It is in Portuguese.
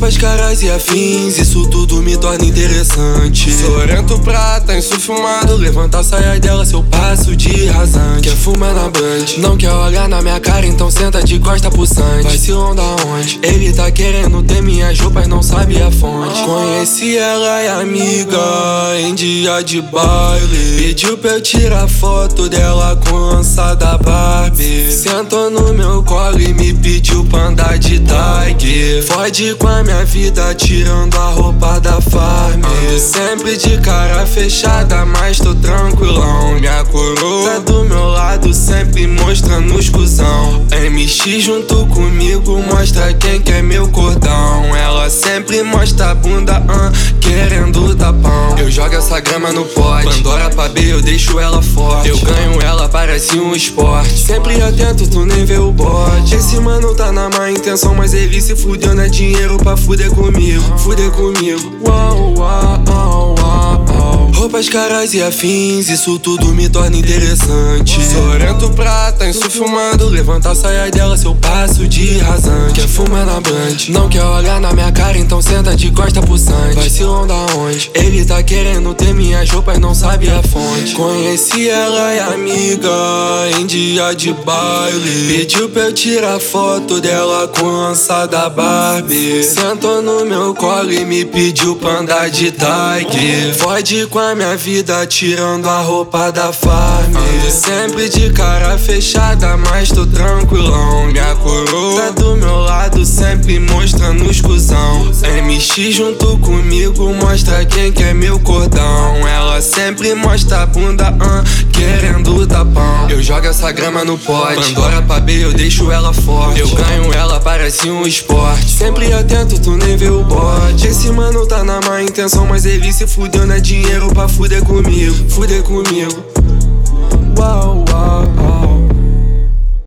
Roupas caras e afins, isso tudo me torna interessante. Sorento prata, insufumado, levanta a saia dela, seu passo de rasante. Quer fumar na blunt, não quer olhar na minha cara, então senta de costa pulsante. Vacilão da onde? Ele tá querendo ter minhas roupas, não sabe a fonte. Conheci ela e amiga em dia de baile, pediu pra eu tirar foto dela com lança da Barbie. Sentou no meu colo e me pediu pra andar de tag. Fode com a minha vida tirando a roupa da farm. Ando sempre de cara fechada, mas tô tranquilão. Minha coroa tá do meu lado, sempre mostrando os cuzão. MX junto comigo mostra quem quer meu cordão. Ela sempre mostra a bunda, querendo tapão. Eu jogo essa grama no pote, Pandora pra B eu deixo ela forte. Eu ganho ela, parece um esporte. Sempre atento, tu nem vê o bote. Esse mano tá na má intenção, mas ele se fudeu, não é dinheiro pra fuder comigo. Fuder comigo. Uau, uau, uau, uau. Roupas caras e afins, isso tudo me torna interessante. Sorento prata, insufumado, levanta a saia dela, seu passo de rasante. Quer fumar na blunt, não quer olhar na minha cara, então senta de costa pulsante. Vacilão da onde? Ele tá querendo ter minhas roupas, não sabe a fonte. Conheci ela e amiga em dia de baile, pediu pra eu tirar foto dela com lança da Barbie. Sentou no meu colo e me pediu pra andar de tag. Fode com a minha vida tirando a roupa da farm. Ando sempre de cara fechada, mas tô tranquilão. Minha coroa tá do meu lado, sempre mostrando os cuzão. MX junto comigo mostra quem quer meu cordão. Ela sempre mostra a bunda, querendo tapão. Eu jogo essa grama no pote, Pandora pra B eu deixo ela forte. Eu ganho ela, parece um esporte. Sempre atento, tu nem vê o bote. Esse mano tá na má intenção, mas ele se fudeu, não é dinheiro pra fuder comigo. Fuder comigo. Uau, uau, uau.